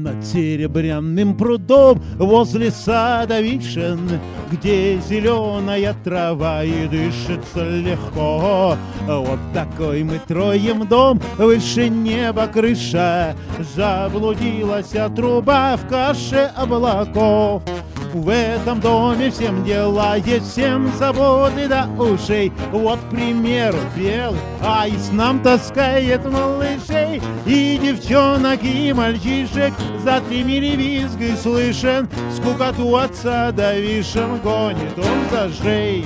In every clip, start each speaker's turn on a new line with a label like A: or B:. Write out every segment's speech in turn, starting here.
A: над серебряным прудом возле сада вишен, где зеленая трава и дышится легко. Вот такой мы троем дом, выше неба крыша, заблудилась труба в каше облаков. В этом доме всем дела есть, всем заботы до ушей. Вот, к примеру, белый аист нам таскает малышей, и девчонок, и мальчишек за 3 мили визг и слышен. Скукоту отца до вишен гонит он за шеей.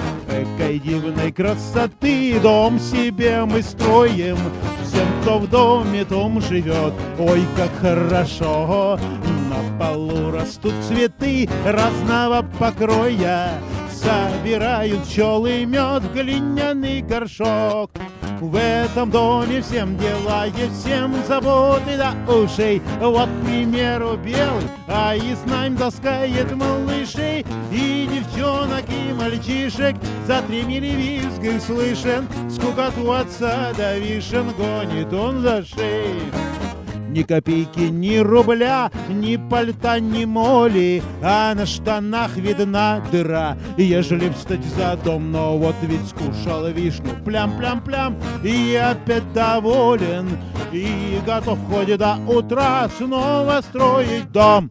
A: Экой дивной красоты дом себе мы строим, всем, кто в доме том живет, ой, как хорошо. На полу растут цветы разного покроя, собирают пчелы мед в глиняный горшок. В этом доме всем дела есть, всем заботы до ушей. Вот, к примеру, белый аист нам таскает малышей, и девчонок, и мальчишек за 3 мили визг и слышен. Скукоту отца до вишен гонит он за шеей. Ни копейки, ни рубля, ни пальта, ни моли, а на штанах видна дыра, ежели встать за дом. Но вот ведь скушал вишню, плям-плям-плям, и опять доволен, и готов хоть до утра снова строить дом.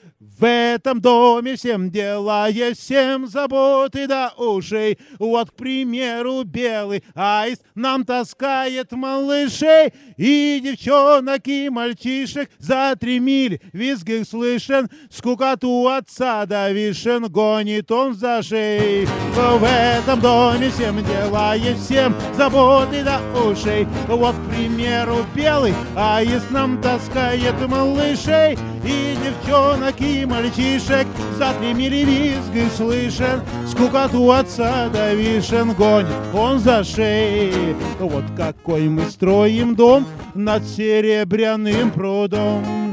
A: В этом доме всем дела есть, всем заботы до ушей. Вот, к примеру, белый аист нам таскает малышей, и девчонок, и мальчишек за 3 мили визг их слышен. Скукоту отца до вишен гонит он за шеей. В этом доме всем дела есть, всем заботы до ушей. Вот, к примеру, белый аист нам таскает малышей, и девчонок, и мальчишек за 3 мили визг и слышен. Скукоту отца до вишен гонит он за шеей. Вот какой мы строим дом над серебряным прудом.